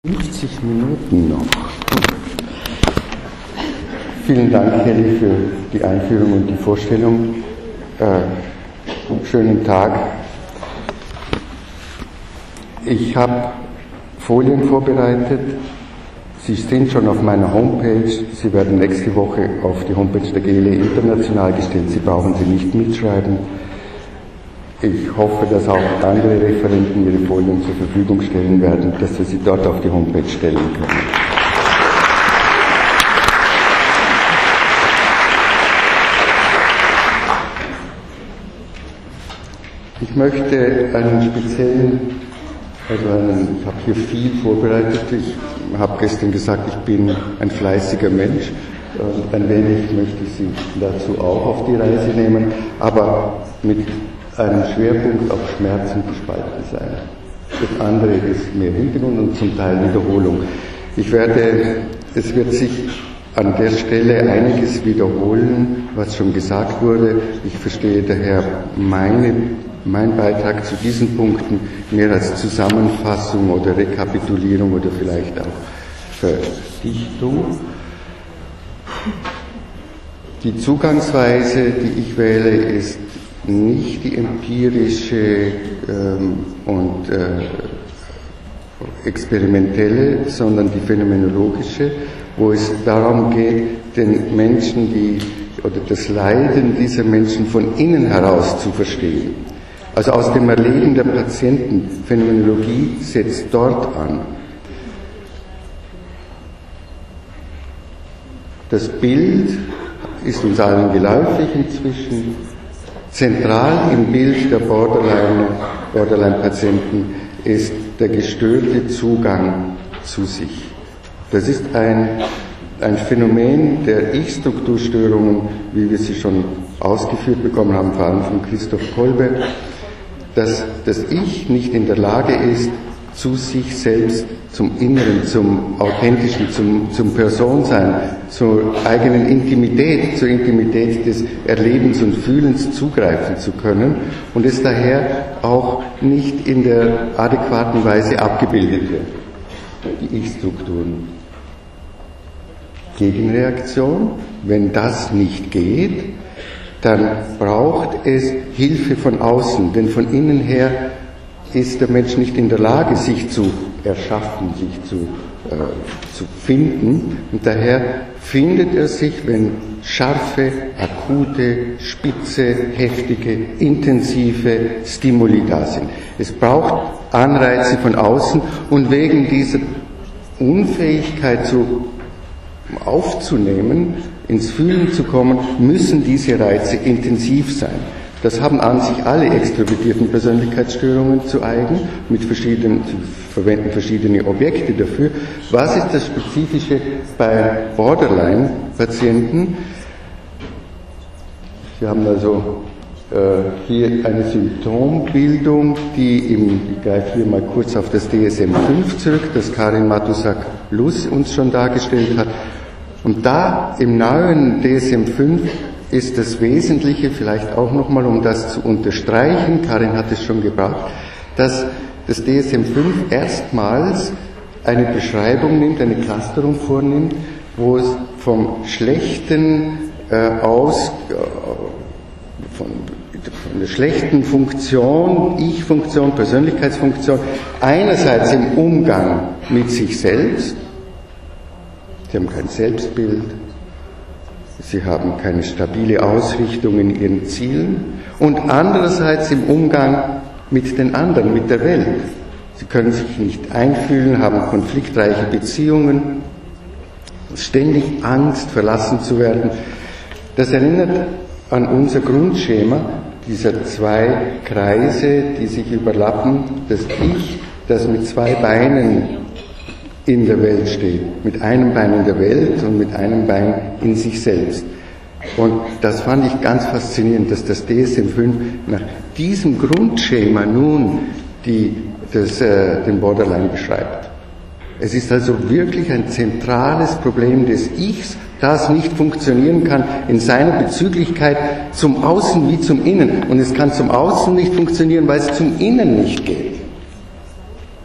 50 Minuten noch. Vielen Dank, Kelly, für die Einführung und die Vorstellung. Schönen Tag. Ich habe Folien vorbereitet. Sie sind schon auf meiner Homepage. Sie werden nächste Woche auf die Homepage der GLE international gestellt. Sie brauchen sie nicht mitschreiben. Ich hoffe, dass auch andere Referenten ihre Folien zur Verfügung stellen werden, dass wir sie dort auf die Homepage stellen können. Ich möchte einen speziellen, ich habe hier viel vorbereitet. Ich habe gestern gesagt, ich bin ein fleißiger Mensch. Ein wenig möchte ich Sie dazu auch auf die Reise nehmen, aber mit einem Schwerpunkt auf Schmerzen gespalten sein. Das andere ist mehr Hintergrund und zum Teil Wiederholung. Es wird sich an der Stelle einiges wiederholen, was schon gesagt wurde. Ich verstehe daher mein Beitrag zu diesen Punkten mehr als Zusammenfassung oder Rekapitulierung oder vielleicht auch Verdichtung. Die Zugangsweise, die ich wähle, ist nicht die empirische und experimentelle, sondern die phänomenologische, wo es darum geht, den Menschen oder das Leiden dieser Menschen von innen heraus zu verstehen. Also aus dem Erleben der Patienten. Phänomenologie setzt dort an. Das Bild ist uns allen geläufig inzwischen. Zentral im Bild der Borderline-Patienten ist der gestörte Zugang zu sich. Das ist ein Phänomen der Ich-Strukturstörungen, wie wir sie schon ausgeführt bekommen haben, vor allem von Christoph Kolbe, dass das Ich nicht in der Lage ist, zu sich selbst, zum Inneren, zum Authentischen, zum Personsein, zur eigenen Intimität, zur Intimität des Erlebens und Fühlens zugreifen zu können und es daher auch nicht in der adäquaten Weise abgebildet wird. Die Ich-Strukturen. Gegenreaktion, wenn das nicht geht, dann braucht es Hilfe von außen, denn von innen her ist der Mensch nicht in der Lage, sich zu erschaffen, sich zu finden. Und daher findet er sich, wenn scharfe, akute, spitze, heftige, intensive Stimuli da sind. Es braucht Anreize von außen und wegen dieser Unfähigkeit aufzunehmen, ins Fühlen zu kommen, müssen diese Reize intensiv sein. Das haben an sich alle extrovertierten Persönlichkeitsstörungen zu eigen, sie verwenden verschiedene Objekte dafür. Was ist das Spezifische bei Borderline-Patienten? Sie haben also hier eine Symptombildung, ich greife hier mal kurz auf das DSM-5 zurück, das Karin Matusak-Luss uns schon dargestellt hat. Und da im neuen DSM-5 ist das Wesentliche, vielleicht auch nochmal, um das zu unterstreichen, Karin hat es schon gebracht, dass das DSM-5 erstmals eine Beschreibung nimmt, eine Clusterung vornimmt, wo es vom Schlechten von der schlechten Funktion, Ich-Funktion, Persönlichkeitsfunktion, einerseits im Umgang mit sich selbst, sie haben kein Selbstbild, sie haben keine stabile Ausrichtung in ihren Zielen und andererseits im Umgang mit den anderen, mit der Welt. Sie können sich nicht einfühlen, haben konfliktreiche Beziehungen, ständig Angst, verlassen zu werden. Das erinnert an unser Grundschema dieser zwei Kreise, die sich überlappen, das Ich, das mit zwei Beinen in der Welt steht, mit einem Bein in der Welt und mit einem Bein in sich selbst. Und das fand ich ganz faszinierend, dass das DSM-5 nach diesem Grundschema nun den Borderline beschreibt. Es ist also wirklich ein zentrales Problem des Ichs, das nicht funktionieren kann in seiner Bezüglichkeit zum Außen wie zum Innen. Und es kann zum Außen nicht funktionieren, weil es zum Innen nicht geht.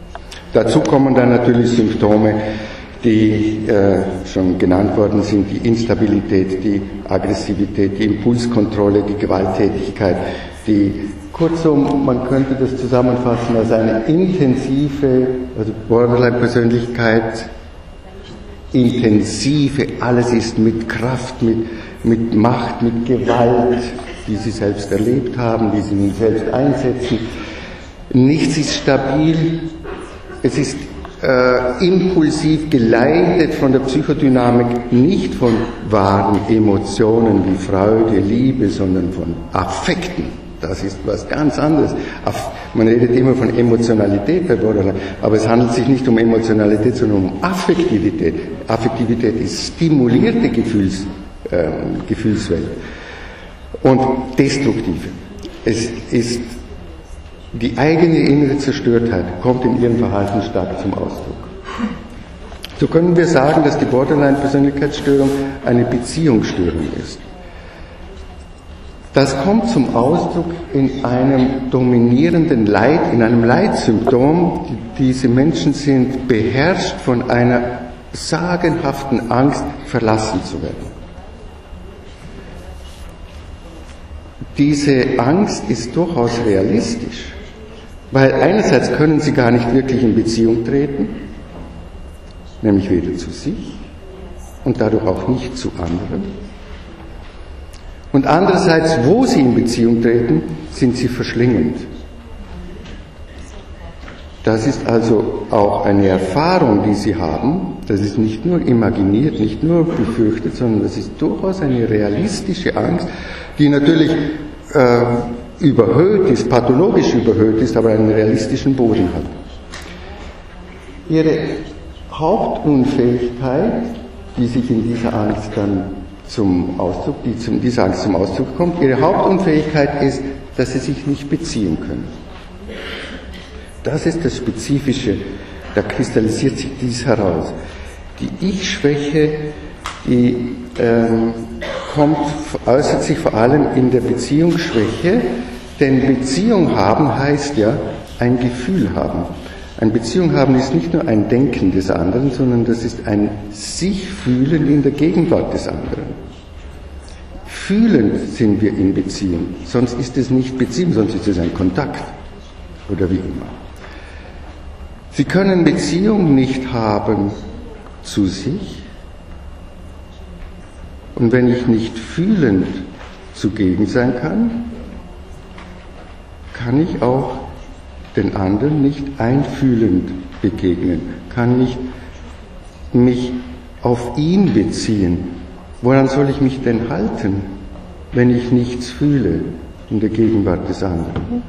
Dazu kommen dann natürlich Symptome, die schon genannt worden sind, die Instabilität, die Aggressivität, die Impulskontrolle, die Gewalttätigkeit, kurzum, man könnte das zusammenfassen als eine intensive, also Borderline-Persönlichkeit, intensive, alles ist mit Kraft, mit Macht, mit Gewalt, die sie selbst erlebt haben, die sie selbst einsetzen. Nichts ist stabil, es ist impulsiv geleitet von der Psychodynamik, nicht von wahren Emotionen wie Freude, Liebe, sondern von Affekten. Das ist was ganz anderes. Man redet immer von Emotionalität bei Borderline, aber es handelt sich nicht um Emotionalität, sondern um Affektivität. Affektivität ist stimulierte Gefühlswelt und destruktive. Es ist die eigene innere Zerstörtheit kommt in ihrem Verhalten stark zum Ausdruck. So können wir sagen, dass die Borderline-Persönlichkeitsstörung eine Beziehungsstörung ist. Das kommt zum Ausdruck in einem dominierenden Leid, in einem Leitsymptom. Diese Menschen sind beherrscht von einer sagenhaften Angst, verlassen zu werden. Diese Angst ist durchaus realistisch, weil einerseits können sie gar nicht wirklich in Beziehung treten, nämlich weder zu sich und dadurch auch nicht zu anderen. Und andererseits, wo sie in Beziehung treten, sind sie verschlingend. Das ist also auch eine Erfahrung, die sie haben. Das ist nicht nur imaginiert, nicht nur befürchtet, sondern das ist durchaus eine realistische Angst, die natürlich überhöht ist, pathologisch überhöht ist, aber einen realistischen Boden hat. Ihre Hauptunfähigkeit, die sich in dieser Angst dann diese Angst zum Ausdruck kommt, ihre Hauptunfähigkeit ist, dass sie sich nicht beziehen können. Das ist das Spezifische, da kristallisiert sich dies heraus. Die Ich-Schwäche, die äußert sich vor allem in der Beziehungsschwäche, denn Beziehung haben heißt ja ein Gefühl haben. Ein Beziehung haben ist nicht nur ein Denken des anderen, sondern das ist ein Sich-Fühlen in der Gegenwart des anderen. Fühlend sind wir in Beziehung, sonst ist es nicht Beziehung, sonst ist es ein Kontakt oder wie immer. Sie können Beziehung nicht haben zu sich, und wenn ich nicht fühlend zugegen sein kann, kann ich auch den anderen nicht einfühlend begegnen, kann nicht mich auf ihn beziehen. Woran soll ich mich denn halten, wenn ich nichts fühle in der Gegenwart des anderen?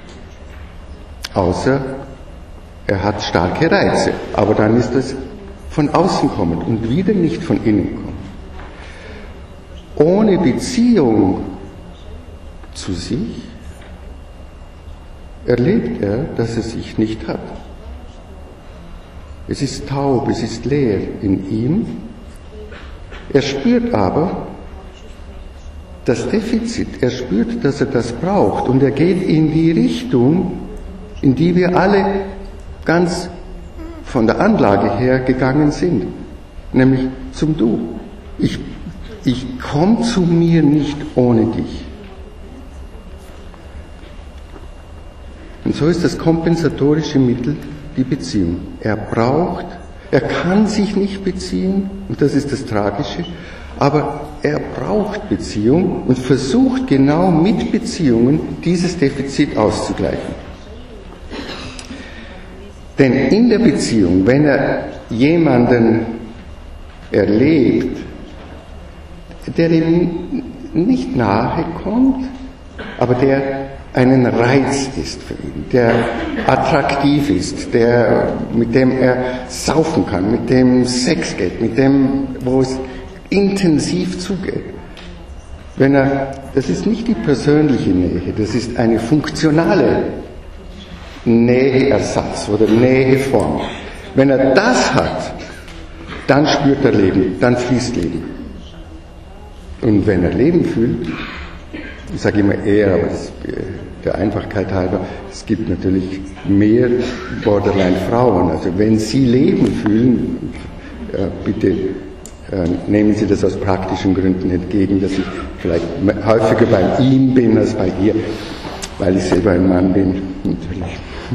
Außer er hat starke Reize, aber dann ist das von außen kommend und wieder nicht von innen kommend. Ohne Beziehung zu sich erlebt er, dass er sich nicht hat. Es ist taub, es ist leer in ihm. Er spürt aber das Defizit, er spürt, dass er das braucht und er geht in die Richtung, in die wir alle ganz von der Anlage her gegangen sind, nämlich zum Du. Ich komme zu mir nicht ohne dich. Und so ist das kompensatorische Mittel die Beziehung. Er kann sich nicht beziehen, und das ist das Tragische, aber er braucht Beziehung und versucht genau mit Beziehungen dieses Defizit auszugleichen. Denn in der Beziehung, wenn er jemanden erlebt, der ihm nicht nahe kommt, aber der einen Reiz ist für ihn, der attraktiv ist, mit dem er saufen kann, mit dem Sex geht, mit dem, wo es intensiv zugeht. Das ist nicht die persönliche Nähe, das ist eine funktionale Näheersatz oder Näheform. Wenn er das hat, dann spürt er Leben, dann fließt Leben. Und wenn er Leben fühlt, ich sage immer er, aber der Einfachkeit halber, es gibt natürlich mehr Borderline-Frauen. Also wenn Sie Leben fühlen, bitte nehmen Sie das aus praktischen Gründen entgegen, dass ich vielleicht häufiger bei ihm bin als bei ihr, weil ich selber ein Mann bin, natürlich.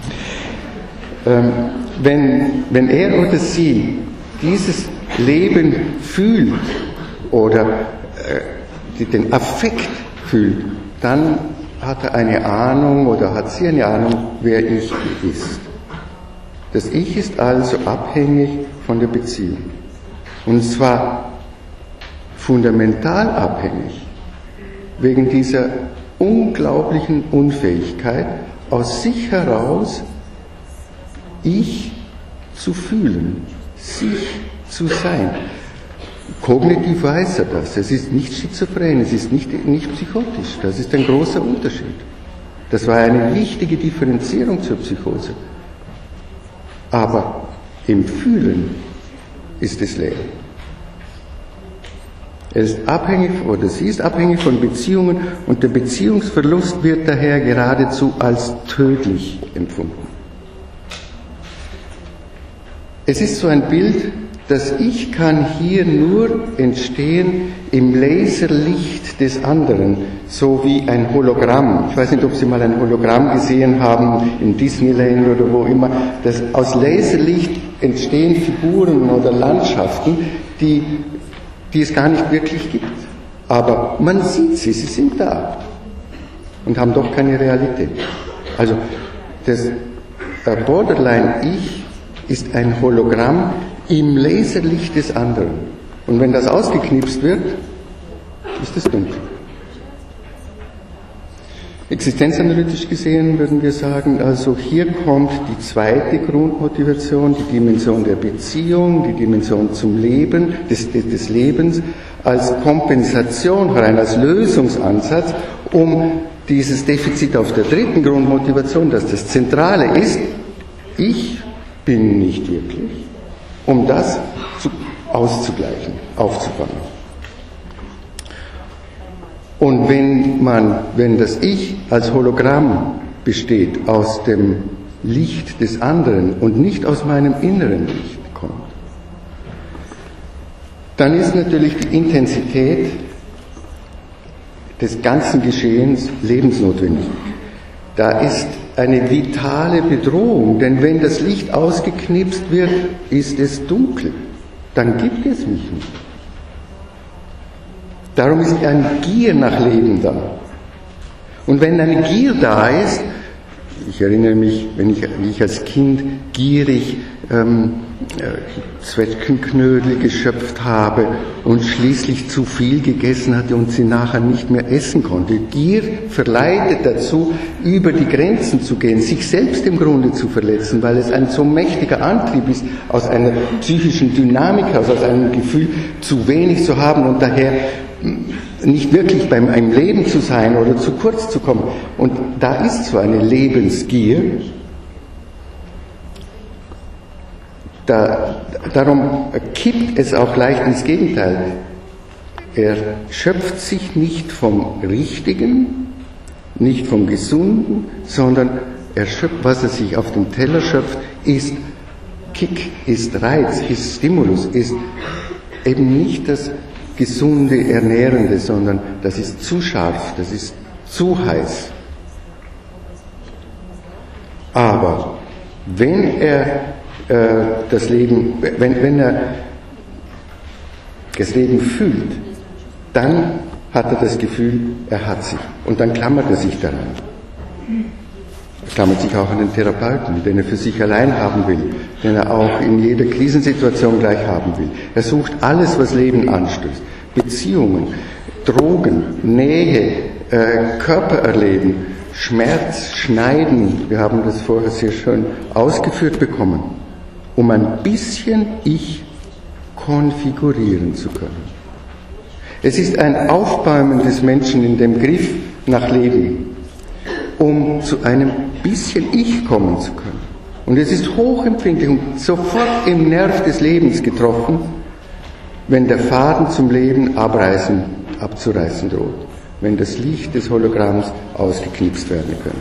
Wenn er oder sie dieses Leben fühlt oder den Affekt fühlt, dann hat er eine Ahnung oder hat sie eine Ahnung, wer Ich ist. Das Ich ist also abhängig von der Beziehung. Und zwar fundamental abhängig, wegen dieser unglaublichen Unfähigkeit, aus sich heraus Ich zu fühlen, sich zu sein. Kognitiv weiß er das. Es ist nicht schizophren, es ist nicht psychotisch. Das ist ein großer Unterschied. Das war eine wichtige Differenzierung zur Psychose. Aber im Fühlen ist es leer. Er ist abhängig, oder sie ist abhängig von Beziehungen und der Beziehungsverlust wird daher geradezu als tödlich empfunden. Es ist so ein Bild, das Ich kann hier nur entstehen im Laserlicht des anderen, so wie ein Hologramm. Ich weiß nicht, ob Sie mal ein Hologramm gesehen haben, in Disneyland oder wo immer. Aus Laserlicht entstehen Figuren oder Landschaften, die es gar nicht wirklich gibt. Aber man sieht sie sind da und haben doch keine Realität. Also das Borderline-Ich ist ein Hologramm im Laserlicht des anderen. Und wenn das ausgeknipst wird, ist es dunkel. Existenzanalytisch gesehen würden wir sagen, also hier kommt die zweite Grundmotivation, die Dimension der Beziehung, die Dimension zum Leben, des Lebens, als Kompensation herein, als Lösungsansatz, um dieses Defizit auf der dritten Grundmotivation, dass das Zentrale ist, ich bin nicht wirklich, um das auszugleichen, aufzufangen. Und wenn das Ich als Hologramm besteht aus dem Licht des anderen und nicht aus meinem inneren Licht kommt, dann ist natürlich die Intensität des ganzen Geschehens lebensnotwendig. Da ist eine vitale Bedrohung, denn wenn das Licht ausgeknipst wird, ist es dunkel. Dann gibt es mich nicht. Darum ist eine Gier nach Leben da. Und wenn eine Gier da ist, ich erinnere mich, wie ich als Kind gierig Zwetschgenknödel geschöpft habe und schließlich zu viel gegessen hatte und sie nachher nicht mehr essen konnte. Gier verleitet dazu, über die Grenzen zu gehen, sich selbst im Grunde zu verletzen, weil es ein so mächtiger Antrieb ist, aus einer psychischen Dynamik heraus, aus einem Gefühl, zu wenig zu haben und daher nicht wirklich beim einem Leben zu sein oder zu kurz zu kommen. Und da ist so eine Lebensgier. Darum kippt es auch leicht ins Gegenteil. Er schöpft sich nicht vom Richtigen, nicht vom Gesunden, sondern er schöpft, was er sich auf dem Teller schöpft, ist Kick, ist Reiz, ist Stimulus, ist eben nicht das gesunde, ernährende, sondern das ist zu scharf, das ist zu heiß. Aber wenn er das Leben fühlt, dann hat er das Gefühl, er hat sich. Und dann klammert er sich daran. Er klammert sich auch an den Therapeuten, den er für sich allein haben will, den er auch in jeder Krisensituation gleich haben will. Er sucht alles, was Leben anstößt. Beziehungen, Drogen, Nähe, Körpererleben, Schmerz, Schneiden. Wir haben das vorher sehr schön ausgeführt bekommen, um ein bisschen Ich konfigurieren zu können. Es ist ein Aufbäumen des Menschen in dem Griff nach Leben, um zu einem bisschen Ich kommen zu können. Und es ist hochempfindlich und sofort im Nerv des Lebens getroffen, wenn der Faden zum Leben abzureißen droht. wenn das Licht des Hologramms ausgeknipst werden könnte.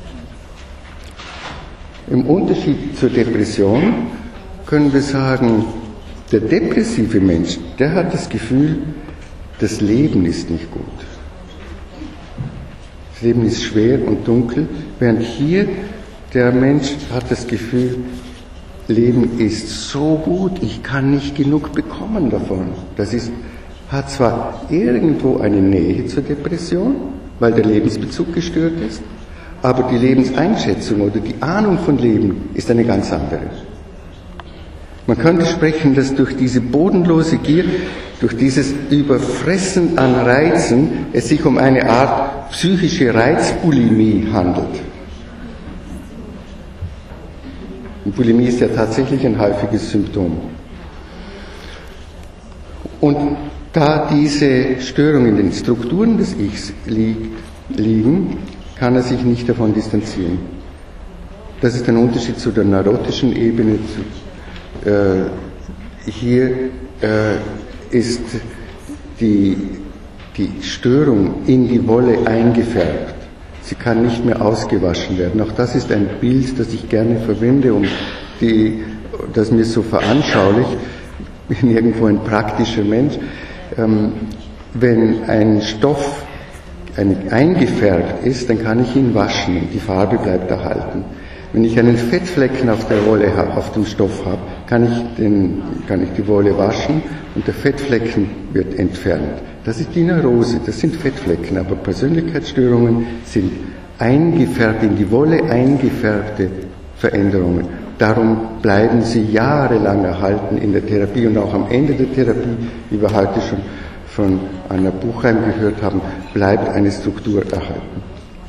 Im Unterschied zur Depression können wir sagen, der depressive Mensch, der hat das Gefühl, das Leben ist nicht gut. Das Leben ist schwer und dunkel, während hier der Mensch hat das Gefühl, Leben ist so gut, ich kann nicht genug bekommen davon. Das hat zwar irgendwo eine Nähe zur Depression, weil der Lebensbezug gestört ist, aber die Lebenseinschätzung oder die Ahnung von Leben ist eine ganz andere. Man könnte sprechen, dass durch diese bodenlose Gier, durch dieses Überfressen an Reizen, es sich um eine Art psychische Reizbulimie handelt. Und Bulimie ist ja tatsächlich ein häufiges Symptom. Und da diese Störungen in den Strukturen des Ichs liegen, kann er sich nicht davon distanzieren. Das ist ein Unterschied zu der neurotischen Ebene. Hier ist die Störung in die Wolle eingefärbt. Sie kann nicht mehr ausgewaschen werden. Auch das ist ein Bild, das ich gerne verwende, das mir so veranschaulicht. Ich bin irgendwo ein praktischer Mensch. Wenn ein Stoff eingefärbt ist, dann kann ich ihn waschen und die Farbe bleibt erhalten. Wenn ich einen Fettflecken auf der Wolle auf dem Stoff habe, kann ich die Wolle waschen und der Fettflecken wird entfernt. Das ist die Neurose, das sind Fettflecken, aber Persönlichkeitsstörungen sind eingefärbt, in die Wolle eingefärbte Veränderungen. Darum bleiben sie jahrelang erhalten in der Therapie und auch am Ende der Therapie, wie wir heute schon von Anna Buchheim gehört haben, bleibt eine Struktur erhalten.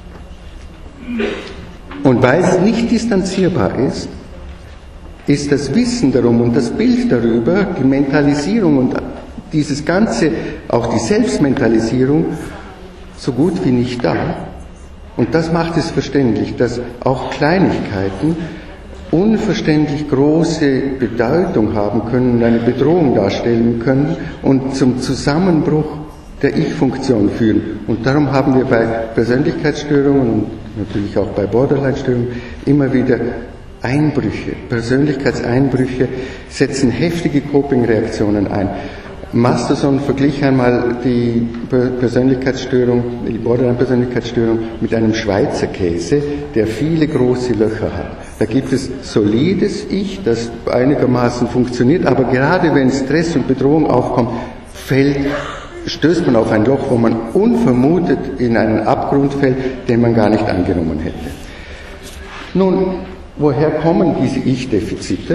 Und weil es nicht distanzierbar ist, ist das Wissen darum und das Bild darüber, die Mentalisierung und dieses Ganze, auch die Selbstmentalisierung, so gut wie nicht da. Und das macht es verständlich, dass auch Kleinigkeiten unverständlich große Bedeutung haben können, eine Bedrohung darstellen können und zum Zusammenbruch der Ich-Funktion führen. Und darum haben wir bei Persönlichkeitsstörungen und natürlich auch bei Borderline-Störungen immer wieder Einbrüche. Persönlichkeitseinbrüche setzen heftige Coping-Reaktionen ein. Masterson verglich einmal die Persönlichkeitsstörung, die Borderline-Persönlichkeitsstörung mit einem Schweizer Käse, der viele große Löcher hat. Da gibt es solides Ich, das einigermaßen funktioniert, aber gerade wenn Stress und Bedrohung aufkommt, stößt man auf ein Loch, wo man unvermutet in einen Abgrund fällt, den man gar nicht angenommen hätte. Nun, woher kommen diese Ich-Defizite?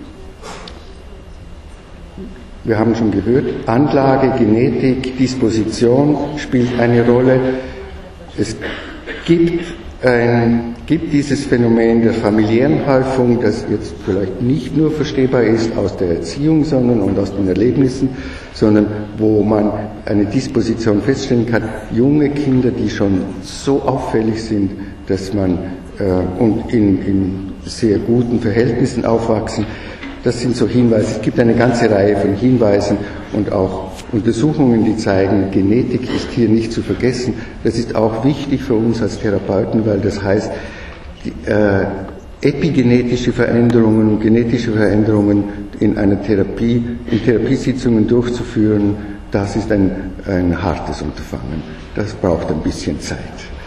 Wir haben schon gehört, Anlage, Genetik, Disposition spielt eine Rolle. Es gibt dieses Phänomen der familiären Häufung, das jetzt vielleicht nicht nur verstehbar ist aus der Erziehung und aus den Erlebnissen, sondern wo man eine Disposition feststellen kann, junge Kinder, die schon so auffällig sind, dass man und in sehr guten Verhältnissen aufwachsen. Das sind so Hinweise. Es gibt eine ganze Reihe von Hinweisen und auch Untersuchungen, die zeigen, Genetik ist hier nicht zu vergessen. Das ist auch wichtig für uns als Therapeuten, weil das heißt, epigenetische Veränderungen und genetische Veränderungen in Therapiesitzungen durchzuführen, das ist ein hartes Unterfangen. Das braucht ein bisschen Zeit.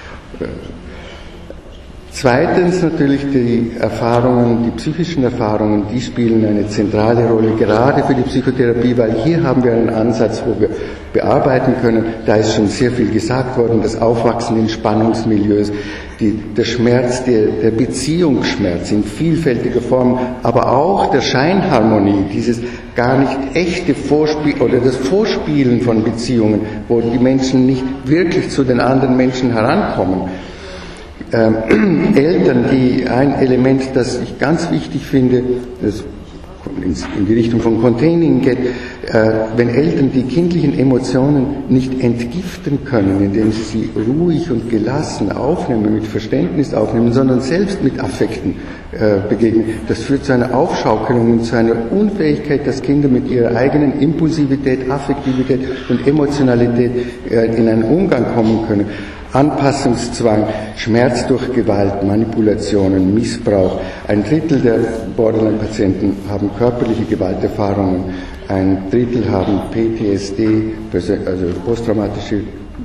Zweitens natürlich die psychischen Erfahrungen, die spielen eine zentrale Rolle, gerade für die Psychotherapie, weil hier haben wir einen Ansatz, wo wir bearbeiten können. Da ist schon sehr viel gesagt worden, das Aufwachsen in Spannungsmilieus, der Schmerz, der Beziehungsschmerz in vielfältiger Form, aber auch der Scheinharmonie, dieses gar nicht echte Vorspiel oder das Vorspielen von Beziehungen, wo die Menschen nicht wirklich zu den anderen Menschen herankommen. Eltern, ein Element, das ich ganz wichtig finde, das in die Richtung von Containing geht, wenn Eltern die kindlichen Emotionen nicht entgiften können, indem sie sie ruhig und gelassen aufnehmen, mit Verständnis aufnehmen, sondern selbst mit Affekten begegnen, das führt zu einer Aufschaukelung und zu einer Unfähigkeit, dass Kinder mit ihrer eigenen Impulsivität, Affektivität und Emotionalität in einen Umgang kommen können. Anpassungszwang, Schmerz durch Gewalt, Manipulationen, Missbrauch. 1/3 der Borderline-Patienten haben körperliche Gewalterfahrungen, 1/3 haben PTSD, also posttraumatische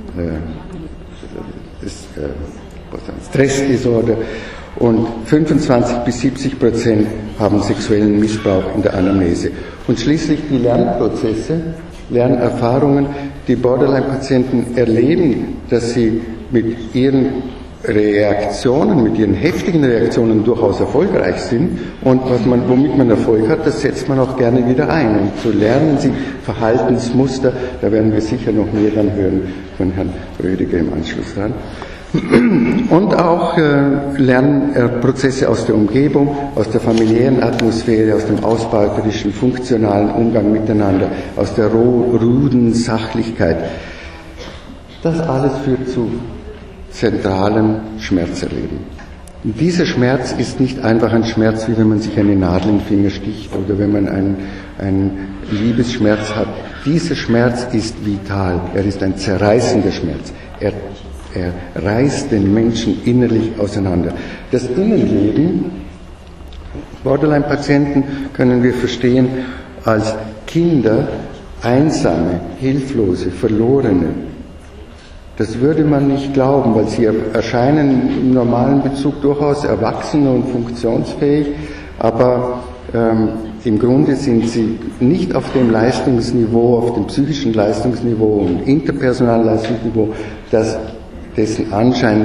Stressdisorder, und 25-70% haben sexuellen Missbrauch in der Anamnese. Und schließlich die Lernprozesse, Lernerfahrungen. Die Borderline-Patienten erleben, dass sie mit ihren Reaktionen, mit ihren heftigen Reaktionen durchaus erfolgreich sind, und womit man Erfolg hat, das setzt man auch gerne wieder ein. Und so lernen sie Verhaltensmuster, da werden wir sicher noch mehr dann hören von Herrn Rödiger im Anschluss dran. Und auch Lernprozesse aus der Umgebung, aus der familiären Atmosphäre, aus dem ausbeuterischen, funktionalen Umgang miteinander, aus der ruden Sachlichkeit. Das alles führt zu zentralem Schmerzerleben. Und dieser Schmerz ist nicht einfach ein Schmerz, wie wenn man sich eine Nadel im Finger sticht oder wenn man einen Liebesschmerz hat. Dieser Schmerz ist vital. Er ist ein zerreißender Schmerz. Er reißt den Menschen innerlich auseinander. Das Innenleben, Borderline-Patienten können wir verstehen als Kinder, einsame, hilflose, verlorene. Das würde man nicht glauben, weil sie erscheinen im normalen Bezug durchaus erwachsen und funktionsfähig, aber im Grunde sind sie nicht auf dem Leistungsniveau, auf dem psychischen Leistungsniveau und interpersonalen Leistungsniveau, das den Anschein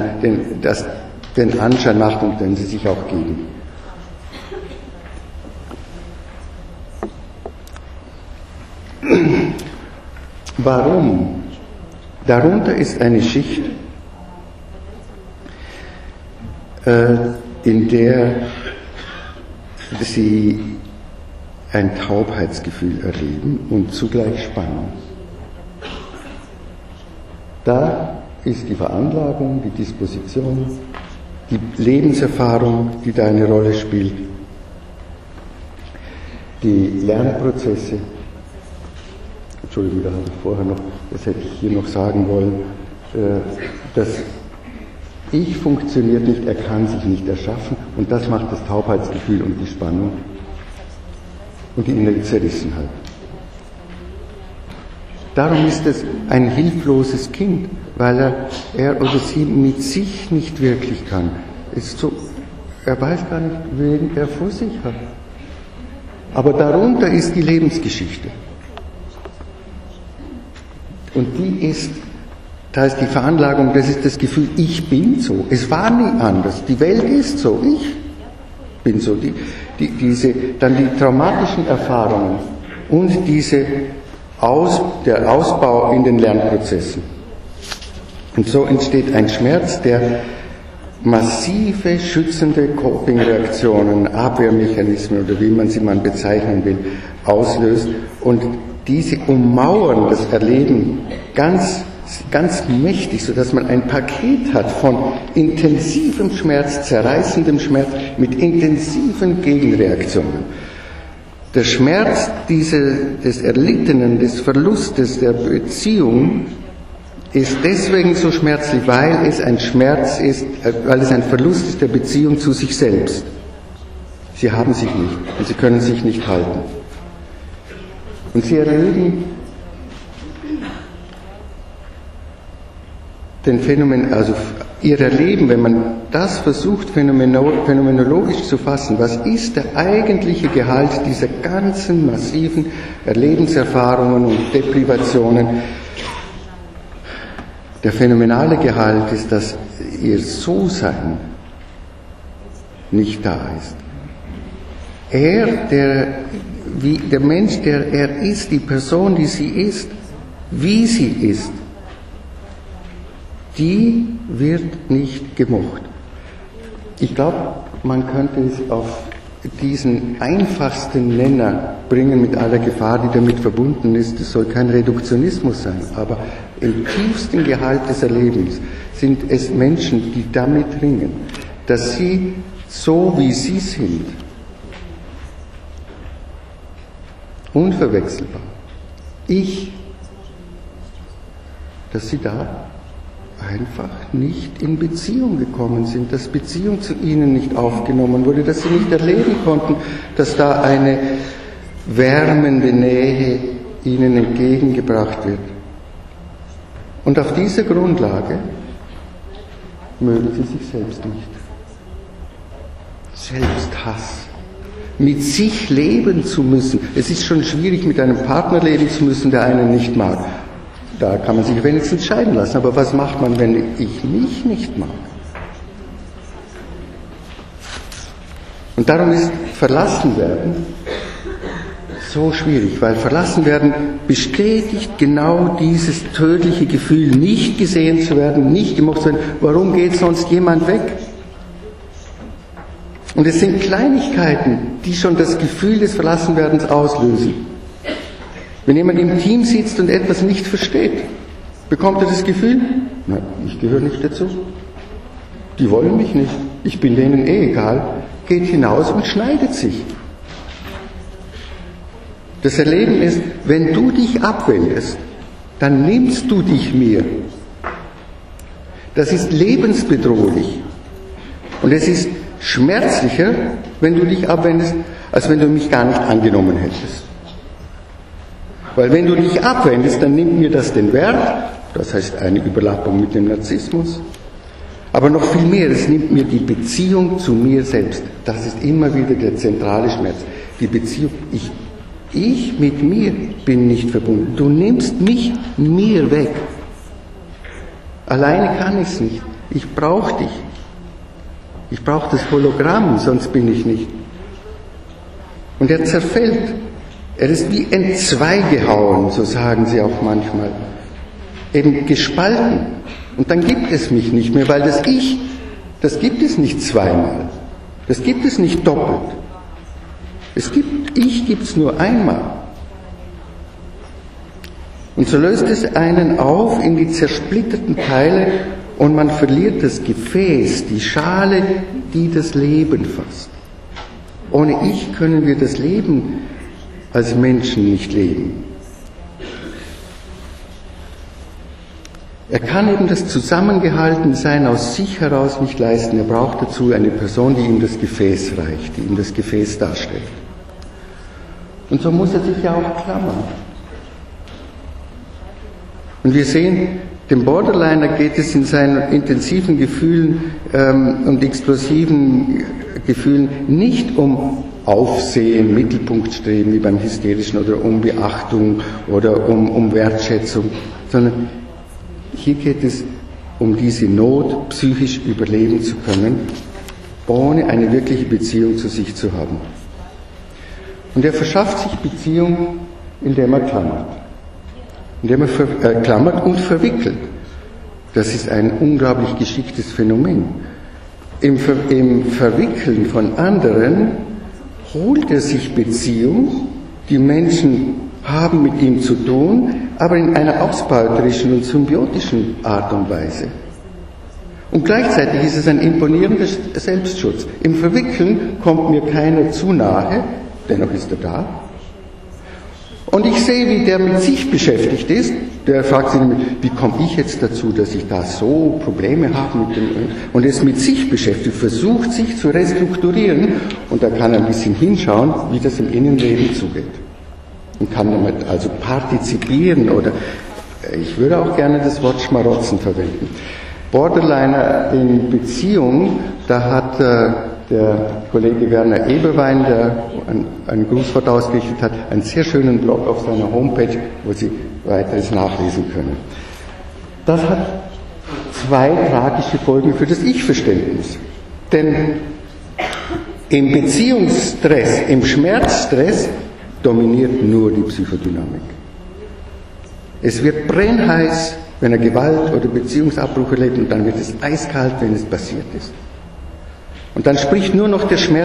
macht und den sie sich auch geben. Warum? Darunter ist eine Schicht, in der sie ein Taubheitsgefühl erleben und zugleich Spannung. Da ist die Veranlagung, die Disposition, die Lebenserfahrung, die da eine Rolle spielt, die Lernprozesse. Entschuldigung, da habe ich vorher noch, das hätte ich hier noch sagen wollen, das Ich funktioniert nicht, er kann sich nicht erschaffen, und das macht das Taubheitsgefühl und die Spannung und die innere Zerrissenheit. Darum ist es ein hilfloses Kind, weil er oder sie mit sich nicht wirklich kann. Ist so, er weiß gar nicht, wen er vor sich hat. Aber darunter ist die Lebensgeschichte. Und die ist, da ist die Veranlagung, das ist das Gefühl, ich bin so. Es war nie anders. Die Welt ist so. Ich bin so. Dann die traumatischen Erfahrungen und der Ausbau in den Lernprozessen. Und so entsteht ein Schmerz, der massive schützende Coping-Reaktionen, Abwehrmechanismen oder wie man sie mal bezeichnen will, auslöst, und diese ummauern das Erleben ganz, ganz mächtig, sodass man ein Paket hat von intensivem Schmerz, zerreißendem Schmerz mit intensiven Gegenreaktionen. Der Schmerz des Erlittenen, des Verlustes der Beziehung ist deswegen so schmerzlich, weil es ein Verlust ist der Beziehung zu sich selbst. Sie haben sich nicht und sie können sich nicht halten. Und sie erleben ihr Erleben, wenn man das versucht phänomenologisch zu fassen, was ist der eigentliche Gehalt dieser ganzen massiven Lebenserfahrungen und Deprivationen? Der phänomenale Gehalt ist, dass ihr So-Sein nicht da ist. Der Mensch, der er ist, die Person, die sie ist, wie sie ist, die wird nicht gemocht. Ich glaube, man könnte es auf diesen einfachsten Nenner bringen mit aller Gefahr, die damit verbunden ist. Es soll kein Reduktionismus sein, aber im tiefsten Gehalt des Erlebens sind es Menschen, die damit ringen, dass sie, so wie sie sind, unverwechselbar, dass sie da einfach nicht in Beziehung gekommen sind, dass Beziehung zu ihnen nicht aufgenommen wurde, dass sie nicht erleben konnten, dass da eine wärmende Nähe ihnen entgegengebracht wird. Und auf dieser Grundlage mögen sie sich selbst nicht. Selbsthass. Mit sich leben zu müssen. Es ist schon schwierig, mit einem Partner leben zu müssen, der einen nicht mag. Da kann man sich wenigstens scheiden lassen. Aber was macht man, wenn ich mich nicht mag? Und darum ist verlassen werden so schwierig, weil verlassen werden bestätigt genau dieses tödliche Gefühl, nicht gesehen zu werden, nicht gemocht zu werden. Warum geht sonst jemand weg? Und es sind Kleinigkeiten, die schon das Gefühl des Verlassenwerdens auslösen. Wenn jemand im Team sitzt und etwas nicht versteht, bekommt er das Gefühl, na, ich gehöre nicht dazu. Die wollen mich nicht. Ich bin denen egal. Geht hinaus und schneidet sich. Das Erleben ist, wenn du dich abwendest, dann nimmst du dich mir. Das ist lebensbedrohlich. Und es ist schmerzlicher, wenn du dich abwendest, als wenn du mich gar nicht angenommen hättest. Weil wenn du dich abwendest, dann nimmt mir das den Wert, das heißt eine Überlappung mit dem Narzissmus, aber noch viel mehr, es nimmt mir die Beziehung zu mir selbst. Das ist immer wieder der zentrale Schmerz. Die Beziehung, ich mit mir bin nicht verbunden. Du nimmst mich mir weg. Alleine kann ich es nicht. Ich brauche dich. Ich brauche das Hologramm, sonst bin ich nicht. Und er zerfällt. Er ist wie entzweigehauen, so sagen sie auch manchmal. Eben gespalten. Und dann gibt es mich nicht mehr, weil das Ich, das gibt es nicht zweimal. Das gibt es nicht doppelt. Ich gibt es nur einmal. Und so löst es einen auf in die zersplitterten Teile und man verliert das Gefäß, die Schale, die das Leben fasst. Ohne Ich können wir das Leben als Menschen nicht leben. Er kann eben das Zusammengehaltensein aus sich heraus nicht leisten. Er braucht dazu eine Person, die ihm das Gefäß reicht, die ihm das Gefäß darstellt. Und so muss er sich ja auch klammern. Und wir sehen, dem Borderliner geht es in seinen intensiven Gefühlen und explosiven Gefühlen nicht um Aufsehen, Mittelpunktstreben wie beim Hysterischen oder um Beachtung oder um Wertschätzung, sondern hier geht es um diese Not, psychisch überleben zu können, ohne eine wirkliche Beziehung zu sich zu haben. Und er verschafft sich Beziehung, indem er klammert. Indem er klammert und verwickelt. Das ist ein unglaublich geschicktes Phänomen. Im Verwickeln von anderen holt er sich Beziehung, die Menschen haben mit ihm zu tun, aber in einer ausbeuterischen und symbiotischen Art und Weise. Und gleichzeitig ist es ein imponierender Selbstschutz. Im Verwickeln kommt mir keiner zu nahe, dennoch ist er da. Und ich sehe, wie der mit sich beschäftigt ist. Der fragt sich nämlich, wie komme ich jetzt dazu, dass ich da so Probleme habe mit dem... Und er ist mit sich beschäftigt, versucht sich zu restrukturieren. Und da kann er ein bisschen hinschauen, wie das im Innenleben zugeht. Und kann damit also partizipieren oder ich würde auch gerne das Wort Schmarotzen verwenden. Borderliner in Beziehung, da hat der Kollege Werner Eberwein, der ein Grußwort ausgerichtet hat, einen sehr schönen Blog auf seiner Homepage, wo Sie weiteres nachlesen können. Das hat zwei tragische Folgen für das Ich-Verständnis. Denn im Beziehungsstress, im Schmerzstress dominiert nur die Psychodynamik. Es wird brennheiß, wenn er Gewalt oder Beziehungsabbruch erlebt, und dann wird es eiskalt, wenn es passiert ist. Und dann spricht nur noch der Schmerz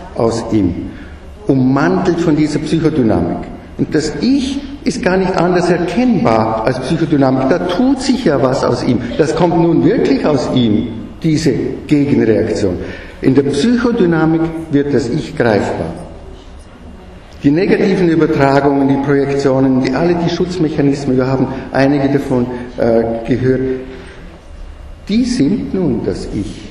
aus ihm, ummantelt von dieser Psychodynamik. Und das Ich ist gar nicht anders erkennbar als Psychodynamik. Da tut sich ja was aus ihm. Das kommt nun wirklich aus ihm, diese Gegenreaktion. In der Psychodynamik wird das Ich greifbar. Die negativen Übertragungen, die Projektionen, alle die Schutzmechanismen, wir haben einige davon gehört, die sind nun das Ich.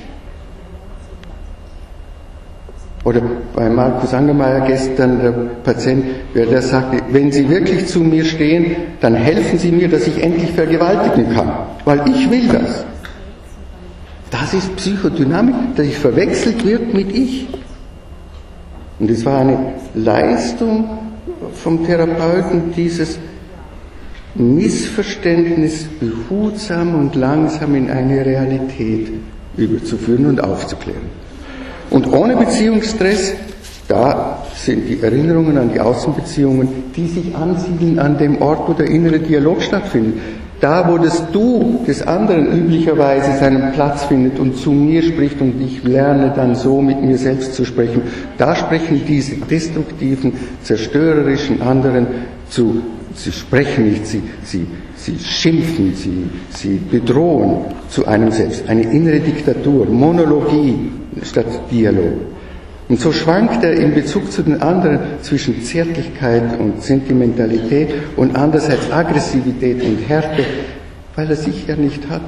Oder bei Markus Angermeier gestern, der Patient, der sagte, wenn Sie wirklich zu mir stehen, dann helfen Sie mir, dass ich endlich vergewaltigen kann, weil ich will das. Das ist Psychodynamik, dass verwechselt wird mit Ich. Und es war eine Leistung vom Therapeuten, dieses Missverständnis behutsam und langsam in eine Realität überzuführen und aufzuklären. Und ohne Beziehungsstress, da sind die Erinnerungen an die Außenbeziehungen, die sich ansiedeln an dem Ort, wo der innere Dialog stattfindet. Da, wo das Du des anderen üblicherweise seinen Platz findet und zu mir spricht und ich lerne dann so mit mir selbst zu sprechen, da sprechen diese destruktiven, zerstörerischen anderen zu. Sie sprechen nicht, sie schimpfen, sie bedrohen zu einem selbst. Eine innere Diktatur, Monologie statt Dialog. Und so schwankt er in Bezug zu den anderen zwischen Zärtlichkeit und Sentimentalität und andererseits Aggressivität und Härte, weil er sich ja nicht hat.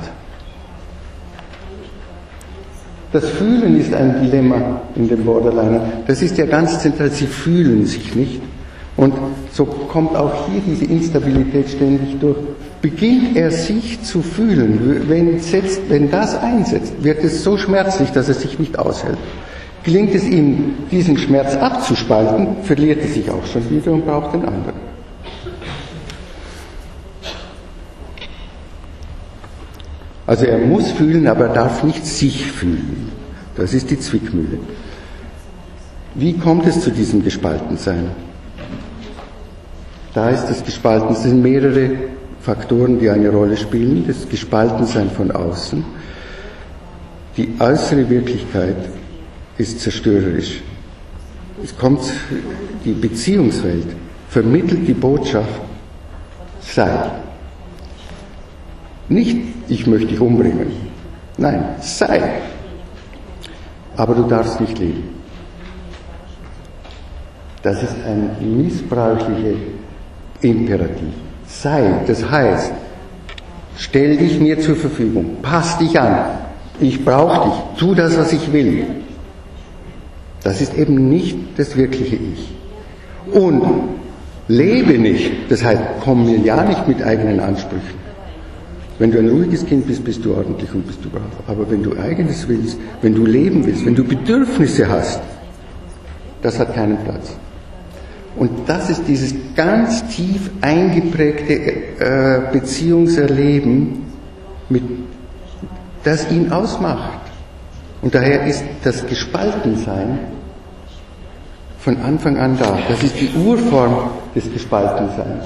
Das Fühlen ist ein Dilemma in dem Borderliner. Das ist ja ganz zentral, sie fühlen sich nicht. Und so kommt auch hier diese Instabilität ständig durch. Beginnt er sich zu fühlen, wenn das einsetzt, wird es so schmerzlich, dass er sich nicht aushält. Gelingt es ihm, diesen Schmerz abzuspalten, verliert er sich auch schon wieder und braucht den anderen. Also er muss fühlen, aber er darf nicht sich fühlen. Das ist die Zwickmühle. Wie kommt es zu diesem Gespaltensein? Da ist das Gespalten, es sind mehrere Faktoren, die eine Rolle spielen. Das Gespaltensein von außen. Die äußere Wirklichkeit ist zerstörerisch. Die Beziehungswelt vermittelt die Botschaft, sei. Nicht, ich möchte dich umbringen. Nein, sei. Aber du darfst nicht leben. Das ist ein missbräuchlicher Imperativ. Sei, das heißt, stell dich mir zur Verfügung, pass dich an, ich brauche dich, tu das, was ich will. Das ist eben nicht das wirkliche Ich. Und lebe nicht, das heißt, komm mir ja nicht mit eigenen Ansprüchen. Wenn du ein ruhiges Kind bist, bist du ordentlich und bist du brav. Aber wenn du eigenes willst, wenn du leben willst, wenn du Bedürfnisse hast, das hat keinen Platz. Und das ist dieses ganz tief eingeprägte Beziehungserleben, das ihn ausmacht. Und daher ist das Gespaltensein von Anfang an da. Das ist die Urform des Gespaltenseins.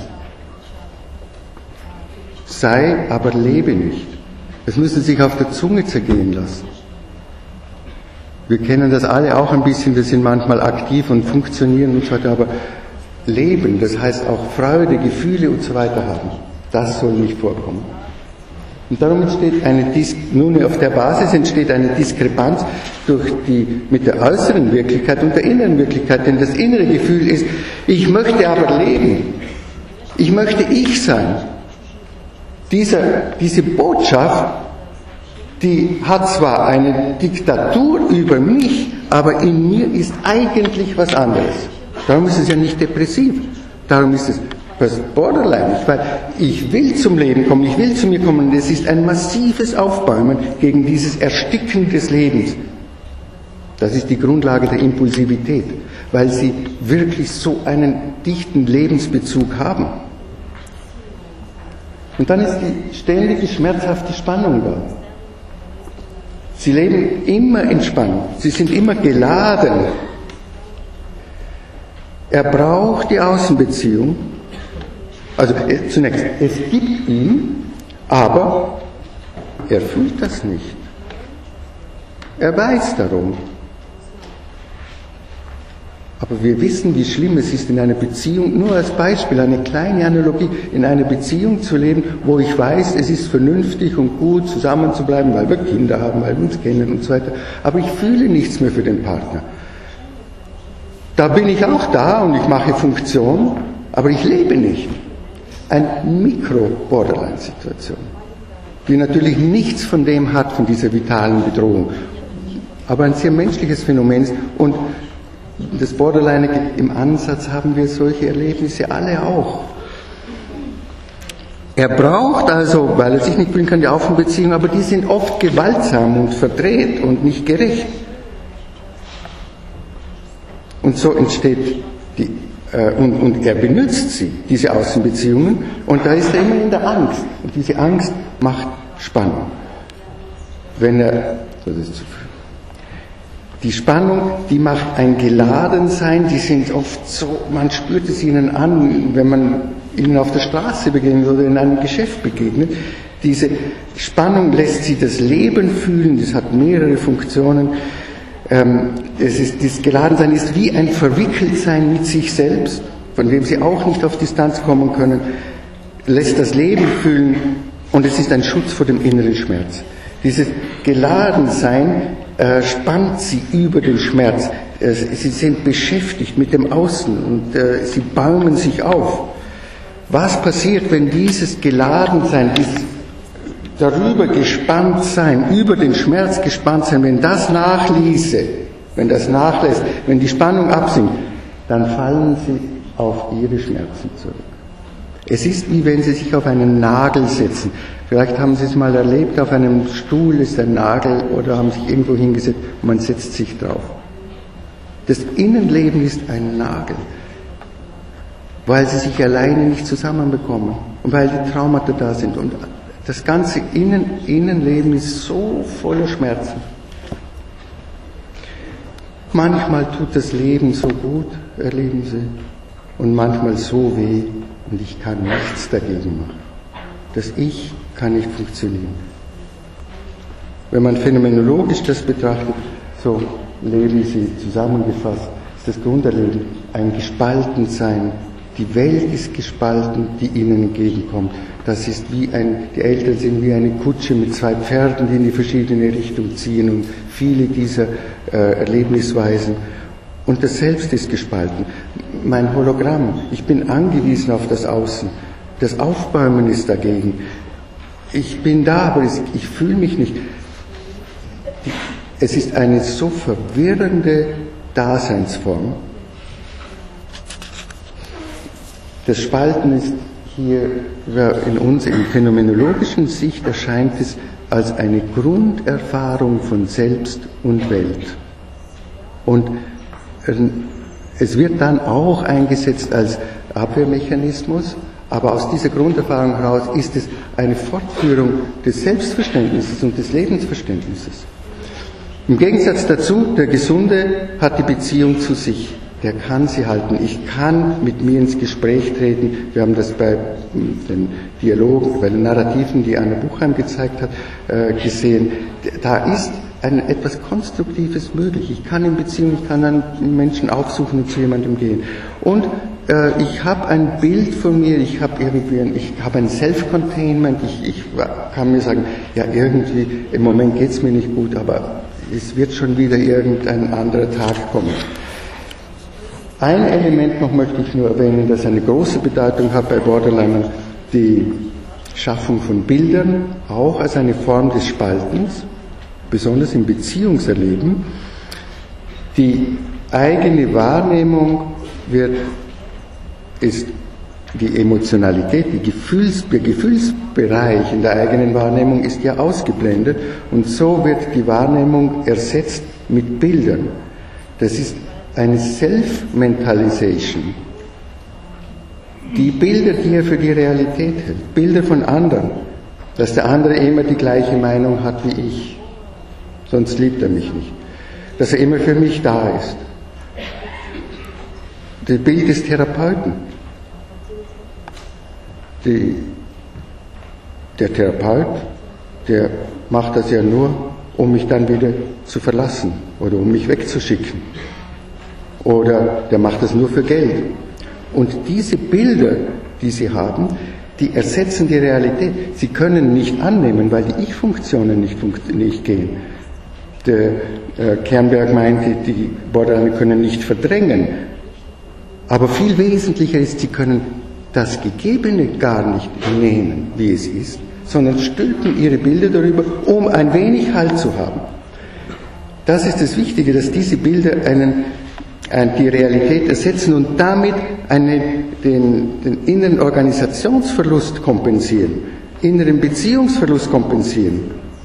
Sei, aber lebe nicht. Das müssen Sie sich auf der Zunge zergehen lassen. Wir kennen das alle auch ein bisschen, wir sind manchmal aktiv und funktionieren und so weiter, aber leben, das heißt auch Freude, Gefühle und so weiter haben, das soll nicht vorkommen. Und darum entsteht nun auf der Basis entsteht eine Diskrepanz mit der äußeren Wirklichkeit und der inneren Wirklichkeit, denn das innere Gefühl ist, ich möchte aber leben, ich möchte ich sein. Diese Botschaft, die hat zwar eine Diktatur über mich, aber in mir ist eigentlich was anderes. Darum ist es ja nicht depressiv. Darum ist es Borderline. Weil ich will zum Leben kommen, ich will zu mir kommen. Und es ist ein massives Aufbäumen gegen dieses Ersticken des Lebens. Das ist die Grundlage der Impulsivität, weil sie wirklich so einen dichten Lebensbezug haben. Und dann ist die ständige, schmerzhafte Spannung da. Sie leben immer in Spannung. Sie sind immer geladen. Er braucht die Außenbeziehung. Also zunächst, es gibt ihn, aber er fühlt das nicht. Er weiß darum. Aber wir wissen, wie schlimm es ist, in einer Beziehung, nur als Beispiel, eine kleine Analogie, in einer Beziehung zu leben, wo ich weiß, es ist vernünftig und gut, zusammen zu bleiben, weil wir Kinder haben, weil wir uns kennen und so weiter. Aber ich fühle nichts mehr für den Partner. Da bin ich auch da und ich mache Funktion, aber ich lebe nicht. Eine Mikro-Borderline-Situation, die natürlich nichts von dem hat, von dieser vitalen Bedrohung, aber ein sehr menschliches Phänomen ist. Und das Borderline, im Ansatz haben wir solche Erlebnisse alle auch. Er braucht also, weil er sich nicht bringen kann, die Aufwärtsbeziehungen, aber die sind oft gewaltsam und verdreht und nicht gerecht. Und so entsteht und er benutzt sie, diese Außenbeziehungen, und da ist er immer in der Angst. Und diese Angst macht Spannung. Die Spannung, die macht ein Geladensein, die sind oft so, man spürt es ihnen an, wenn man ihnen auf der Straße begegnet oder in einem Geschäft begegnet. Diese Spannung lässt sie das Leben fühlen, das hat mehrere Funktionen. Das Geladensein ist wie ein Verwickeltsein mit sich selbst, von dem sie auch nicht auf Distanz kommen können, lässt das Leben fühlen, und es ist ein Schutz vor dem inneren Schmerz. Dieses Geladensein spannt sie über den Schmerz. Sie sind beschäftigt mit dem Außen und sie bäumen sich auf. Was passiert, wenn dieses Geladensein, dieses darüber gespannt sein, über den Schmerz gespannt sein, wenn das nachlässt, wenn die Spannung absinkt, dann fallen sie auf ihre Schmerzen zurück. Es ist wie wenn sie sich auf einen Nagel setzen. Vielleicht haben Sie es mal erlebt, auf einem Stuhl ist ein Nagel oder haben sich irgendwo hingesetzt und man setzt sich drauf. Das Innenleben ist ein Nagel, weil sie sich alleine nicht zusammenbekommen und weil die Traumata da sind. Und das ganze Innenleben ist so voller Schmerzen. Manchmal tut das Leben so gut, erleben Sie, und manchmal so weh, und ich kann nichts dagegen machen. Das Ich kann nicht funktionieren. Wenn man phänomenologisch das betrachtet, so leben Sie zusammengefasst, ist das Grunderleben ein Gespaltensein. Die Welt ist gespalten, die ihnen entgegenkommt. Das ist wie die Eltern sind wie eine Kutsche mit zwei Pferden, die in die verschiedene Richtung ziehen, und viele dieser Erlebnisweisen. Und das Selbst ist gespalten. Mein Hologramm, ich bin angewiesen auf das Außen. Das Aufbäumen ist dagegen. Ich bin da, aber ich fühle mich nicht. Es ist eine so verwirrende Daseinsform. Das Spalten ist hier in uns, in phänomenologischen Sicht erscheint es als eine Grunderfahrung von Selbst und Welt. Und es wird dann auch eingesetzt als Abwehrmechanismus, aber aus dieser Grunderfahrung heraus ist es eine Fortführung des Selbstverständnisses und des Lebensverständnisses. Im Gegensatz dazu, der Gesunde hat die Beziehung zu sich. Der kann sie halten. Ich kann mit mir ins Gespräch treten. Wir haben das bei den Dialogen, bei den Narrativen, die Anna Buchheim gezeigt hat, gesehen. Da ist etwas Konstruktives möglich. Ich kann in Beziehung, ich kann einen Menschen aufsuchen und zu jemandem gehen. Und ich habe ein Bild von mir, ich habe ein Self-Containment, ich kann mir sagen, ja irgendwie, im Moment geht's mir nicht gut, aber es wird schon wieder irgendein anderer Tag kommen. Ein Element noch möchte ich nur erwähnen, das eine große Bedeutung hat bei Borderlinern, die Schaffung von Bildern, auch als eine Form des Spaltens, besonders im Beziehungserleben. Die eigene Wahrnehmung ist die Emotionalität, der Gefühlsbereich in der eigenen Wahrnehmung ist ja ausgeblendet, und so wird die Wahrnehmung ersetzt mit Bildern. Das ist eine Self-Mentalization. Die Bilder, die er für die Realität hält, Bilder von anderen, dass der andere immer die gleiche Meinung hat wie ich, sonst liebt er mich nicht, dass er immer für mich da ist. Das Bild des Therapeuten. Der Therapeut, der macht das ja nur, um mich dann wieder zu verlassen oder um mich wegzuschicken. oder der macht das nur für Geld. Und diese Bilder, die sie haben, die ersetzen die Realität. Sie können nicht annehmen, weil die Ich-Funktionen nicht gehen. Der Kernberg meinte, die Borderliner können nicht verdrängen. Aber viel wesentlicher ist, sie können das Gegebene gar nicht nehmen, wie es ist, sondern stülpen ihre Bilder darüber, um ein wenig Halt zu haben. Das ist das Wichtige, dass diese Bilder die Realität ersetzen und damit den inneren Organisationsverlust kompensieren, inneren Beziehungsverlust kompensieren.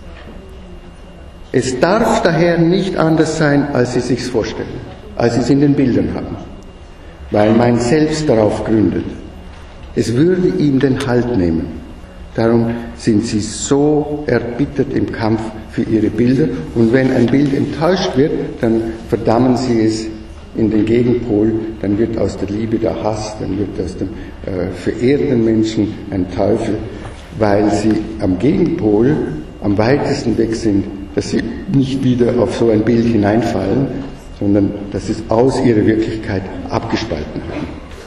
Es darf daher nicht anders sein, als sie sich's vorstellen, als sie es in den Bildern haben, weil mein Selbst darauf gründet. Es würde ihm den Halt nehmen. Darum sind sie so erbittert im Kampf für ihre Bilder. Und wenn ein Bild enttäuscht wird, dann verdammen sie es in den Gegenpol. Dann wird aus der Liebe der Hass, dann wird aus dem verehrten Menschen ein Teufel, weil sie am Gegenpol am weitesten weg sind, dass sie nicht wieder auf so ein Bild hineinfallen, sondern dass sie es aus ihrer Wirklichkeit abgespalten haben.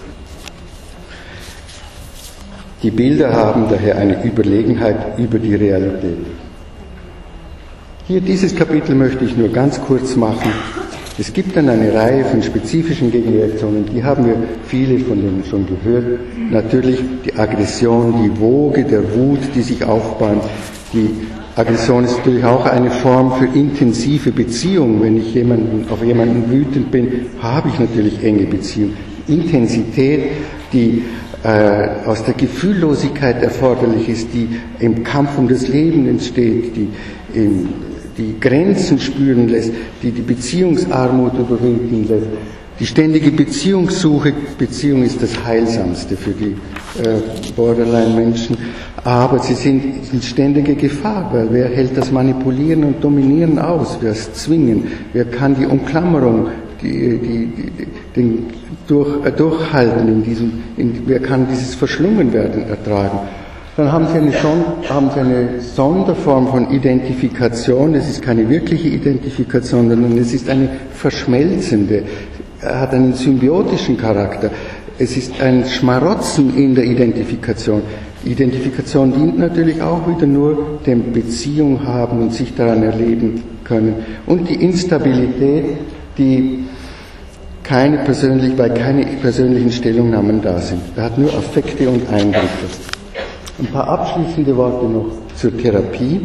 Die Bilder haben daher eine Überlegenheit über die Realität. Hier dieses Kapitel möchte ich nur ganz kurz machen. Es gibt dann eine Reihe von spezifischen Gegenreaktionen, die haben wir viele von denen schon gehört. Natürlich die Aggression, die Woge der Wut, die sich aufbauen. Die Aggression ist natürlich auch eine Form für intensive Beziehung. Wenn ich auf jemanden wütend bin, habe ich natürlich enge Beziehung. Intensität, die aus der Gefühllosigkeit erforderlich ist, die im Kampf um das Leben entsteht, die Grenzen spüren lässt, die Beziehungsarmut überwinden lässt, die ständige Beziehungssuche. Beziehung ist das Heilsamste für die Borderline-Menschen, aber sie sind in ständiger Gefahr, weil wer hält das Manipulieren und Dominieren aus, wer es zwingen, wer kann die Umklammerung, den Durchhalten wer kann dieses Verschlungenwerden ertragen. Dann haben sie eine Sonderform von Identifikation. Es ist keine wirkliche Identifikation, sondern es ist eine verschmelzende, hat einen symbiotischen Charakter. Es ist ein Schmarotzen in der Identifikation. Identifikation dient natürlich auch wieder nur dem Beziehung haben und sich daran erleben können. Und die Instabilität, die weil keine persönlichen Stellungnahmen da sind. Da hat nur Affekte und Eindrücke. Ein paar abschließende Worte noch zur Therapie.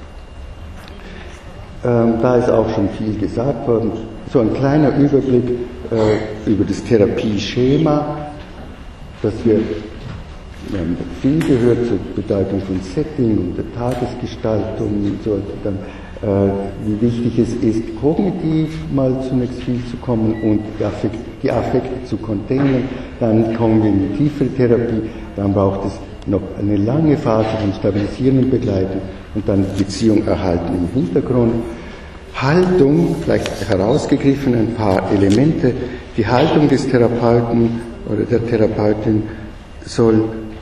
Da ist auch schon viel gesagt worden. So ein kleiner Überblick über das Therapieschema, das wir haben viel gehört zur Bedeutung von Setting und der Tagesgestaltung und so. Dann, wie wichtig es ist, kognitiv mal zunächst viel zu kommen und die Affekte zu containen. Dann kommen wir in die tiefere Therapie. Dann braucht es noch eine lange Phase von Stabilisieren und Begleiten und dann Beziehung erhalten im Hintergrund. Haltung, vielleicht herausgegriffen ein paar Elemente. Die Haltung des Therapeuten oder der Therapeutin soll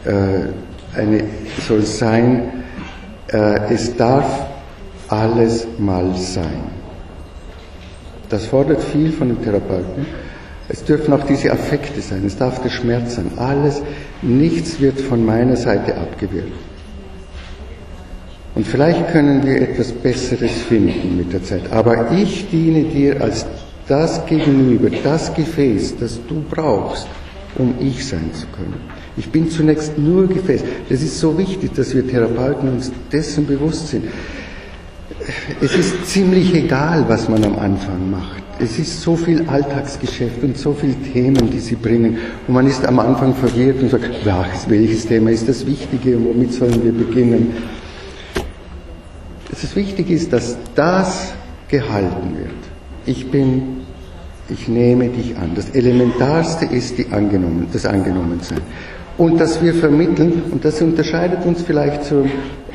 sein, es darf alles mal sein. Das fordert viel von dem Therapeuten. Es dürfen auch diese Affekte sein, es darf der Schmerz sein. Nichts wird von meiner Seite abgewehrt. Und vielleicht können wir etwas Besseres finden mit der Zeit. Aber ich diene dir als das Gegenüber, das Gefäß, das du brauchst, um ich sein zu können. Ich bin zunächst nur Gefäß. Das ist so wichtig, dass wir Therapeuten uns dessen bewusst sind. Es ist ziemlich egal, was man am Anfang macht. Es ist so viel Alltagsgeschäft und so viele Themen, die sie bringen. Und man ist am Anfang verwirrt und sagt, welches Thema ist das Wichtige und womit sollen wir beginnen? Das Wichtige ist, dass das gehalten wird. Ich nehme dich an. Das Elementarste ist das Angenommensein. Und dass wir vermitteln, und das unterscheidet uns vielleicht zur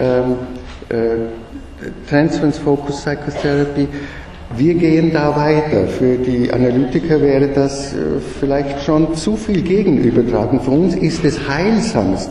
Transference Focus Psychotherapy, wir gehen da weiter. Für die Analytiker wäre das vielleicht schon zu viel Gegenübertragen. Für uns ist es heilsames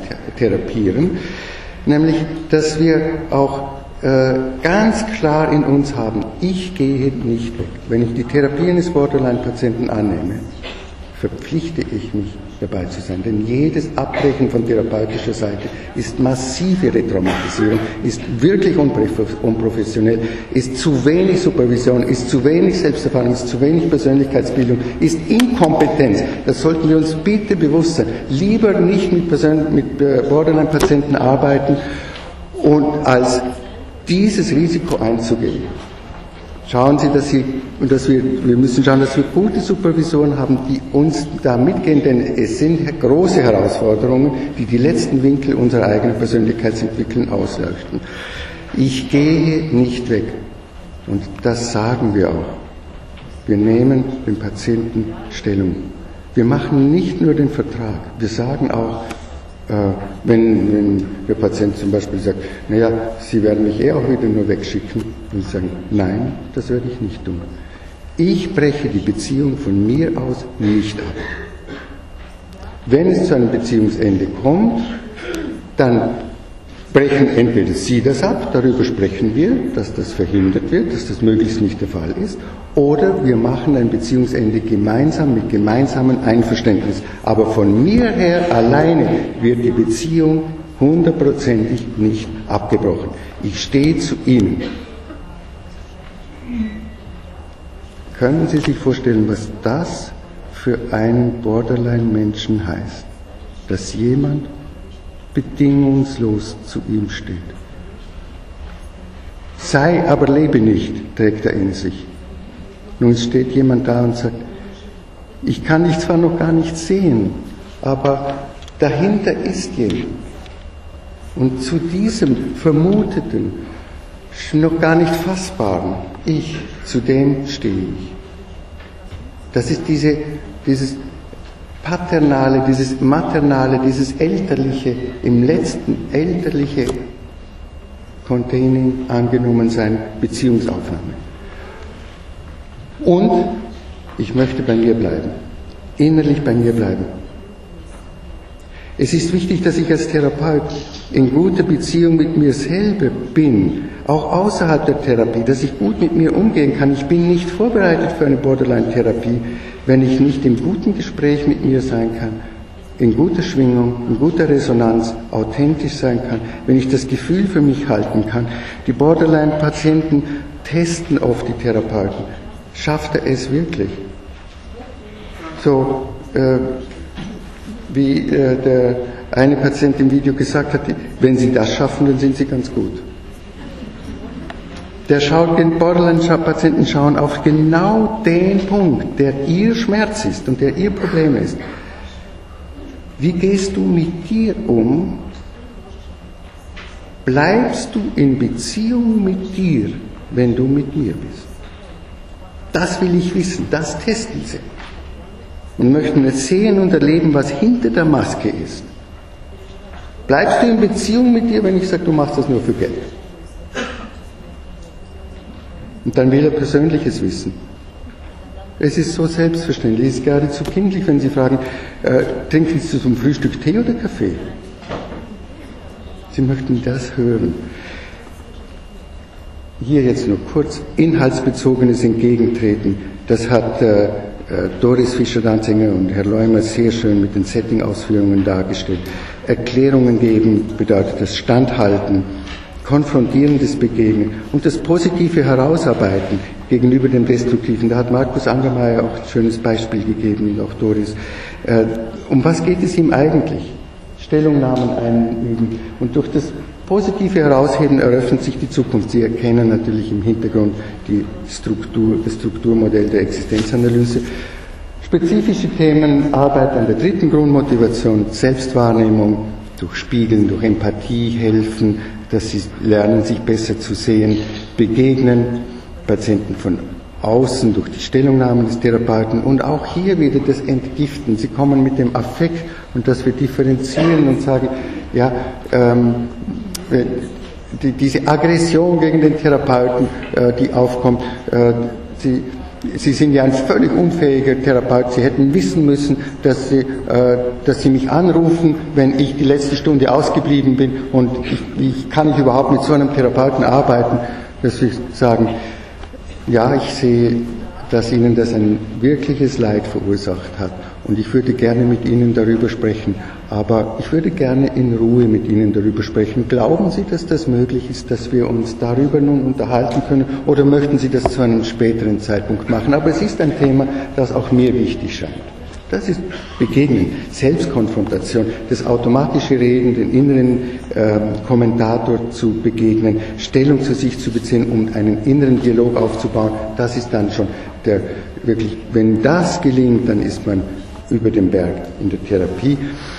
Therapieren, nämlich, dass wir auch ganz klar in uns haben, ich gehe nicht weg. Wenn ich die Therapie eines Borderline-Patienten annehme, verpflichte ich mich, dabei zu sein. Denn jedes Abbrechen von therapeutischer Seite ist massive Retraumatisierung, ist wirklich unprofessionell, ist zu wenig Supervision, ist zu wenig Selbsterfahrung, ist zu wenig Persönlichkeitsbildung, ist Inkompetenz. Das sollten wir uns bitte bewusst sein. Lieber nicht mit Borderline-Patienten arbeiten und als dieses Risiko einzugehen. Schauen Sie, wir müssen schauen, dass wir gute Supervisoren haben, die uns da mitgehen, denn es sind große Herausforderungen, die die letzten Winkel unserer eigenen Persönlichkeitsentwicklung ausleuchten. Ich gehe nicht weg. Und das sagen wir auch. Wir nehmen dem Patienten Stellung. Wir machen nicht nur den Vertrag, wir sagen auch, wenn der Patient zum Beispiel sagt, naja, Sie werden mich auch wieder nur wegschicken, und sagen, nein, das werde ich nicht tun. Ich breche die Beziehung von mir aus nicht ab. Wenn es zu einem Beziehungsende kommt, dann brechen entweder Sie das ab, darüber sprechen wir, dass das verhindert wird, dass das möglichst nicht der Fall ist, oder wir machen ein Beziehungsende gemeinsam mit gemeinsamem Einverständnis. Aber von mir her alleine wird die Beziehung 100%ig nicht abgebrochen. Ich stehe zu Ihnen. Können Sie sich vorstellen, was das für einen Borderline-Menschen heißt? Dass jemand bedingungslos zu ihm steht. Sei, aber lebe nicht, trägt er in sich. Nun steht jemand da und sagt, ich kann dich zwar noch gar nicht sehen, aber dahinter ist jemand. Und zu diesem vermuteten, noch gar nicht fassbaren Ich, zu dem stehe ich. Das ist dieses paternale, dieses maternale, dieses elterliche, im letzten elterliche Containing angenommen sein, Beziehungsaufnahme. Und ich möchte bei mir bleiben, innerlich bei mir bleiben. Es ist wichtig, dass ich als Therapeut in guter Beziehung mit mir selber bin, auch außerhalb der Therapie, dass ich gut mit mir umgehen kann. Ich bin nicht vorbereitet für eine Borderline-Therapie, wenn ich nicht im guten Gespräch mit mir sein kann, in guter Schwingung, in guter Resonanz, authentisch sein kann, wenn ich das Gefühl für mich halten kann. Die Borderline-Patienten testen oft die Therapeuten. Schafft er es wirklich? So, wie der eine Patient im Video gesagt hat, wenn Sie das schaffen, dann sind Sie ganz gut. Den Borderline-Patienten schauen auf genau den Punkt, der ihr Schmerz ist und der ihr Problem ist. Wie gehst du mit dir um? Bleibst du in Beziehung mit dir, wenn du mit mir bist? Das will ich wissen, das testen sie. Und möchten es sehen und erleben, was hinter der Maske ist. Bleibst du in Beziehung mit dir, wenn ich sage, du machst das nur für Geld? Und dann will er Persönliches wissen. Es ist so selbstverständlich, es ist geradezu kindlich, wenn Sie fragen, trinken Sie zum Frühstück Tee oder Kaffee? Sie möchten das hören. Hier jetzt nur kurz, inhaltsbezogenes Entgegentreten. Das hat Doris Fischer-Danzinger und Herr Leumer sehr schön mit den Setting-Ausführungen dargestellt. Erklärungen geben bedeutet das Standhalten, konfrontierendes Begegnen und das positive Herausarbeiten gegenüber dem Destruktiven. Da hat Markus Angermeier auch ein schönes Beispiel gegeben und auch Doris. Um was geht es ihm eigentlich? Stellungnahmen einüben. Und durch das positive Herausheben eröffnet sich die Zukunft. Sie erkennen natürlich im Hintergrund das Strukturmodell der Existenzanalyse. Spezifische Themen, Arbeit an der dritten Grundmotivation, Selbstwahrnehmung, durch Spiegeln, durch Empathie helfen, dass sie lernen, sich besser zu sehen, begegnen, Patienten von außen durch die Stellungnahmen des Therapeuten und auch hier wieder das Entgiften. Sie kommen mit dem Affekt und dass wir differenzieren und sagen, ja, diese Aggression gegen den Therapeuten, die aufkommt, Sie sind ja ein völlig unfähiger Therapeut. Sie hätten wissen müssen, dass Sie mich anrufen, wenn ich die letzte Stunde ausgeblieben bin und ich kann nicht überhaupt mit so einem Therapeuten arbeiten, dass Sie sagen, Ja, ich sehe, dass Ihnen das ein wirkliches Leid verursacht hat. Und ich würde gerne mit Ihnen darüber sprechen. Aber ich würde gerne in Ruhe mit Ihnen darüber sprechen. Glauben Sie, dass das möglich ist, dass wir uns darüber nun unterhalten können? Oder möchten Sie das zu einem späteren Zeitpunkt machen? Aber es ist ein Thema, das auch mir wichtig scheint. Das ist Begegnen, Selbstkonfrontation, das automatische Reden, den inneren Kommentator zu begegnen, Stellung zu sich zu beziehen, um einen inneren Dialog aufzubauen. Das ist dann schon wirklich, wenn das gelingt, dann ist man über dem Berg in der Therapie.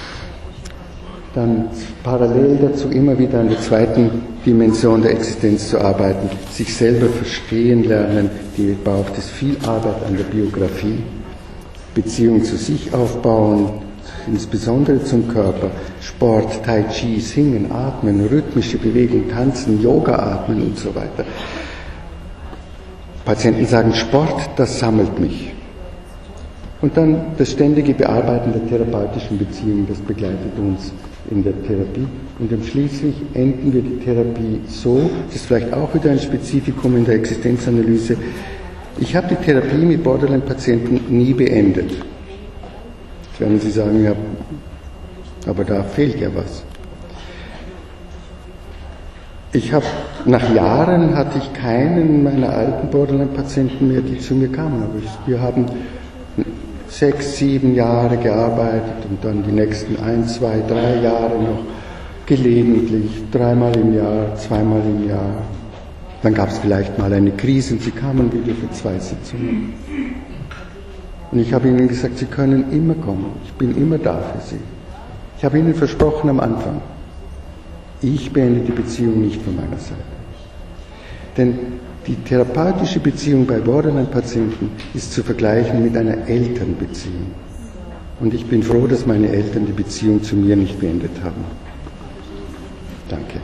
Dann parallel dazu immer wieder an der zweiten Dimension der Existenz zu arbeiten, sich selber verstehen lernen, die braucht es viel Arbeit an der Biografie, Beziehung zu sich aufbauen, insbesondere zum Körper, Sport, Tai Chi, Singen, Atmen, rhythmische Bewegung, Tanzen, Yoga atmen und so weiter. Patienten sagen, Sport, das sammelt mich. Und dann das ständige Bearbeiten der therapeutischen Beziehungen, das begleitet uns in der Therapie. Und dann schließlich enden wir die Therapie so, das ist vielleicht auch wieder ein Spezifikum in der Existenzanalyse. Ich habe die Therapie mit Borderline-Patienten nie beendet. Jetzt werden Sie sagen, ja, aber da fehlt ja was. Nach Jahren hatte ich keinen meiner alten Borderline-Patienten mehr, die zu mir kamen. Aber wir haben 6, 7 Jahre gearbeitet und dann die nächsten 1, 2, 3 Jahre noch gelegentlich, 3-mal im Jahr, 2-mal im Jahr. Dann gab es vielleicht mal eine Krise und sie kamen wieder für 2 Sitzungen. Und ich habe ihnen gesagt, sie können immer kommen, ich bin immer da für sie. Ich habe ihnen versprochen am Anfang, ich beende die Beziehung nicht von meiner Seite. Denn die therapeutische Beziehung bei Borderline-Patienten ist zu vergleichen mit einer Elternbeziehung. Und ich bin froh, dass meine Eltern die Beziehung zu mir nicht beendet haben. Danke.